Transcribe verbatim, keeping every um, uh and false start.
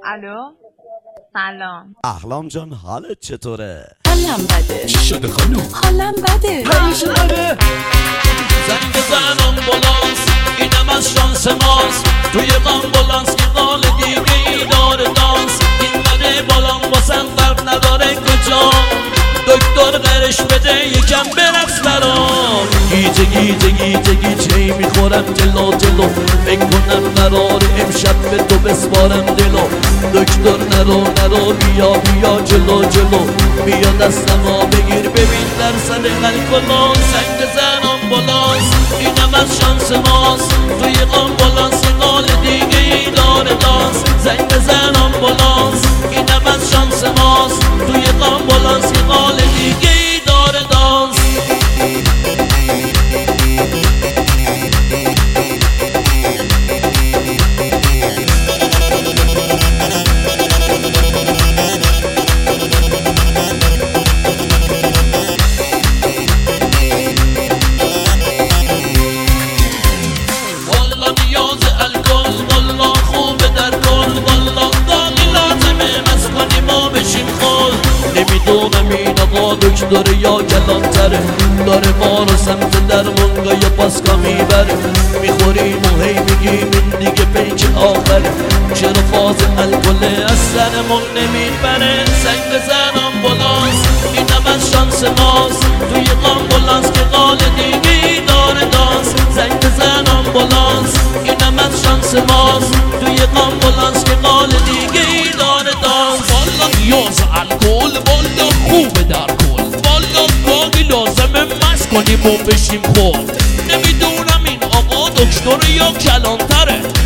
الو سلام. احلام جان حالت چطوره؟ حالم بده. چی شده خانوم؟ حالم بده. پریش بده. زنگ زن آمبولانس، اینم از شانس ماست. توی آمبولانس که قال دیگه ای داره دانس. این بده بالام واسم فرق نداره کجا. دکتر قرش بده یکم برقص برام. گیجه گیجه گیجه گیجه میخورم جلو جلو. فکر کنم قرار امشب به تو بسپارم دلو. دکتر نرو نرو بیا بیا جلو جلو. بیا دستمو بگیر ببین درصد الکلون. زنگ زن آمبولانس، اینم از شانس ماست. توی آمبولانس قال دیگه ای داره دانس. زنگ زن آمبولانس، اینم از شانس ماست. توی آمبولانس قال دیگه ای داره دانس. نمیدونم این آقا دکتر یا کلانتره. داره ما رو سمت درمونگاه یا پاسکا میبره. میخوریم و هی میگیم این دیگه پیک آخره. چرا فاز الکل از سرمون نمیبره. زنگ زن آمبولانس، اینم از شانس ماست. توی آمبولانس که قال دیگه ای داره دانس. زنگ زن آمبولانس، اینم از شانس ماست. توی آمبولانس که قال دیگه ای داره دانس. والا نیاز الکل والا خوبه در کل. والا گاهی لازمه مست کنیم و بشیم خود. نمیدونم این آقا دکتر یا کلانتره.